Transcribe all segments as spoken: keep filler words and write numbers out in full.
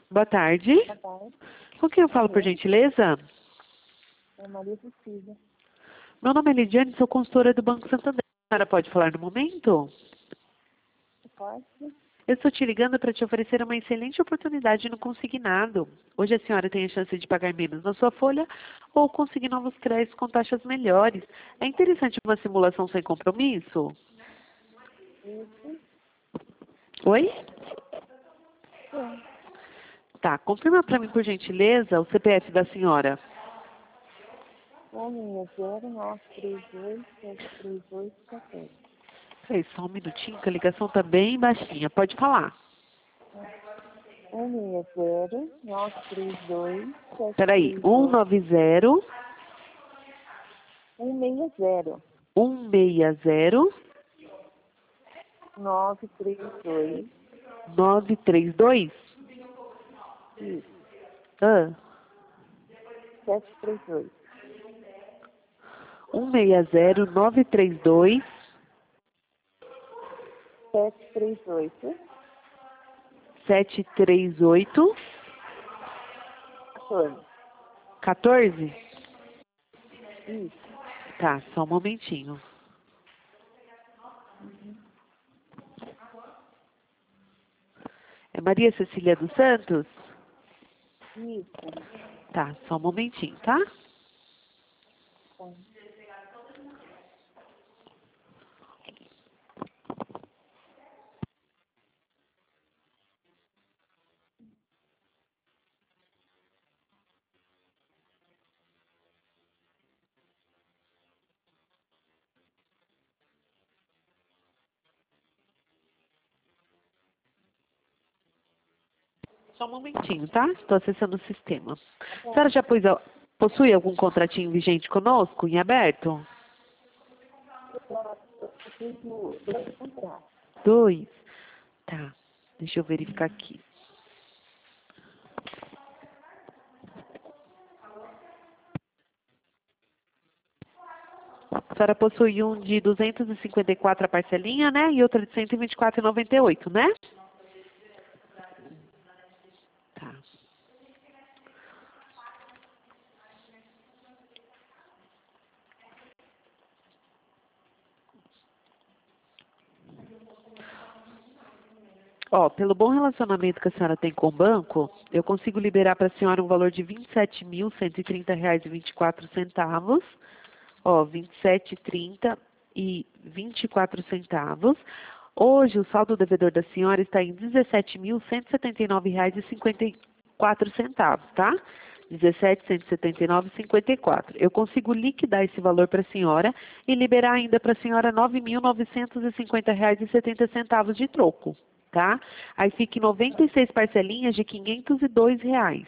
Boa tarde. Boa tarde. Com quem eu falo, por Oi. gentileza? É Maria Cecília. Meu nome é Lidiane, sou consultora do Banco Santander. A senhora pode falar no momento? Pode? Eu estou te ligando para te oferecer uma excelente oportunidade no consignado. Hoje a senhora tem a chance de pagar menos na sua folha ou conseguir novos créditos com taxas melhores. É interessante uma simulação sem compromisso? Isso. Oi? Sim. Tá, confirma para mim, por gentileza, o C P F da senhora. um seis zero nove três oito sete três oito quatorze. Peraí, só um minutinho, que a ligação está bem baixinha. Pode falar. um seis zero nove três dois sete Peraí, três um oito. nove zero, um seis zero um seis zero, nove três dois. nove três dois. Isso. Ah, sete três oito. um seis zero, nove três dois, sete três oito. sete três oito, quatorze. quatorze. Isso. Tá, só um momentinho. É Maria Cecília dos Santos? Isso. Tá, só um momentinho, tá? Tá. Só um momentinho, tá? Estou acessando o sistema. A senhora já pôs, a- possui algum contratinho vigente conosco, em aberto? Eu fiz o dois contratos. Dois. Tá, deixa eu verificar aqui. A senhora possui um de duzentos e cinquenta e quatro a parcelinha, né? E outra de cento e vinte e quatro e noventa e oito, né? Tá. Ó, pelo bom relacionamento que a senhora tem com o banco, eu consigo liberar para a senhora um valor de vinte e sete mil cento e trinta reais e vinte e quatro centavos. Ó, vinte e sete, trinta e vinte e quatro centavos. Hoje o saldo devedor da senhora está em dezessete mil cento e setenta e nove reais e cinquenta e quatro centavos, tá? dezessete mil cento e setenta e nove reais e cinquenta e quatro. Eu consigo liquidar esse valor para a senhora e liberar ainda para a senhora nove mil novecentos e cinquenta reais e setenta centavos de troco, tá? Aí fica em noventa e seis parcelinhas de quinhentos e dois reais.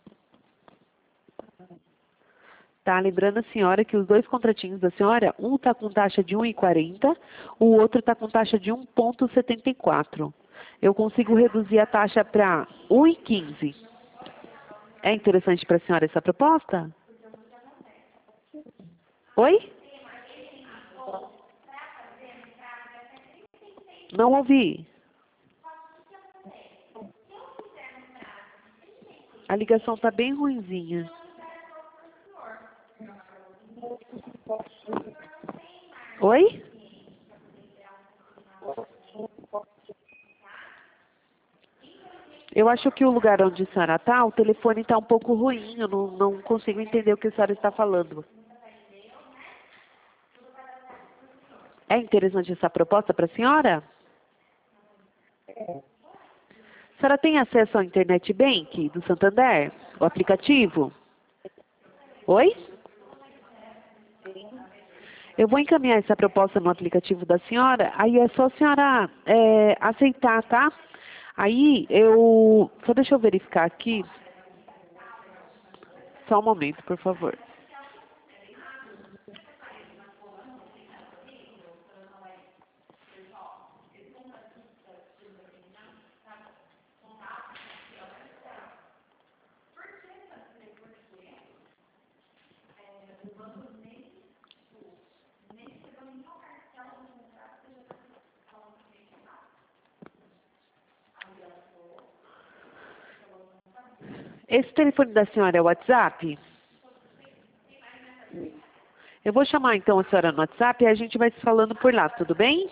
Tá, lembrando a senhora que os dois contratinhos da senhora, um está com taxa de um vírgula quarenta, o outro está com taxa de um vírgula setenta e quatro. Eu consigo reduzir a taxa para um vírgula quinze. É interessante para a senhora essa proposta? Oi? Não ouvi. A ligação está bem ruinzinha. Oi? Eu acho que o lugar onde a senhora está, o telefone está um pouco ruim. Eu não, não consigo entender o que a senhora está falando. É interessante essa proposta para a senhora? A senhora tem acesso ao Internet Bank do Santander? O aplicativo? Oi? Eu vou encaminhar essa proposta no aplicativo da senhora, aí é só a senhora é, aceitar, tá? Aí eu... Só deixa eu verificar aqui. Só um momento, por favor. Esse telefone da senhora é o WhatsApp? Eu vou chamar então a senhora no WhatsApp e a gente vai se falando por lá, tudo bem?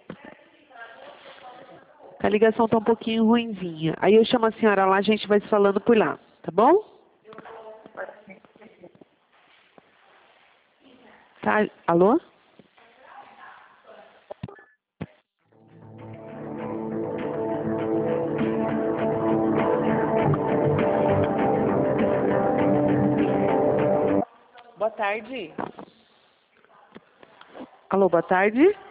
A ligação tá um pouquinho ruinzinha. Aí eu chamo a senhora lá, a gente vai se falando por lá, tá bom? Tá, alô? Boa tarde. Alô, boa tarde.